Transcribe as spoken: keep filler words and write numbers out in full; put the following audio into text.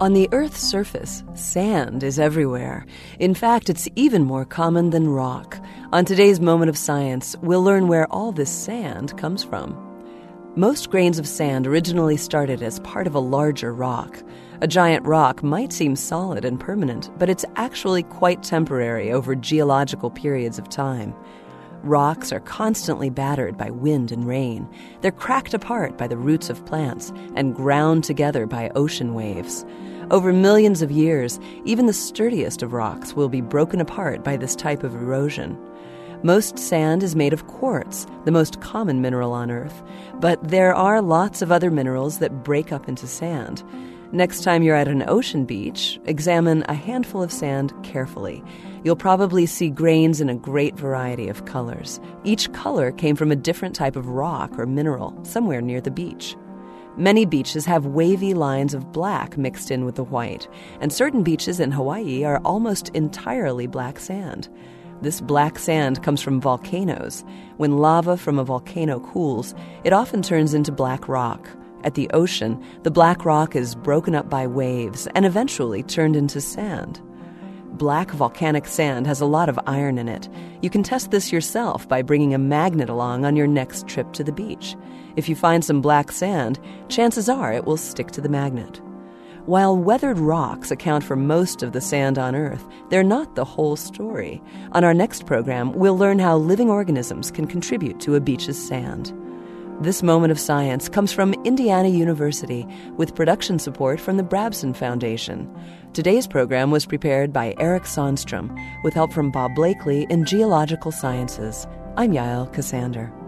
On the Earth's surface, sand is everywhere. In fact, it's even more common than rock. On today's Moment of Science, we'll learn where all this sand comes from. Most grains of sand originally started as part of a larger rock. A giant rock might seem solid and permanent, but it's actually quite temporary over geological periods of time. Rocks are constantly battered by wind and rain. They're cracked apart by the roots of plants and ground together by ocean waves. Over millions of years, even the sturdiest of rocks will be broken apart by this type of erosion. Most sand is made of quartz, the most common mineral on Earth, but there are lots of other minerals that break up into sand. Next time you're at an ocean beach, examine a handful of sand carefully. You'll probably see grains in a great variety of colors. Each color came from a different type of rock or mineral somewhere near the beach. Many beaches have wavy lines of black mixed in with the white, and certain beaches in Hawaii are almost entirely black sand. This black sand comes from volcanoes. When lava from a volcano cools, it often turns into black rock. At the ocean, the black rock is broken up by waves and eventually turned into sand. Black volcanic sand has a lot of iron in it. You can test this yourself by bringing a magnet along on your next trip to the beach. If you find some black sand, chances are it will stick to the magnet. While weathered rocks account for most of the sand on Earth, they're not the whole story. On our next program, we'll learn how living organisms can contribute to a beach's sand. This Moment of Science comes from Indiana University with production support from the Brabson Foundation. Today's program was prepared by Eric Sonstrom with help from Bob Blakely in Geological Sciences. I'm Yael Ksander.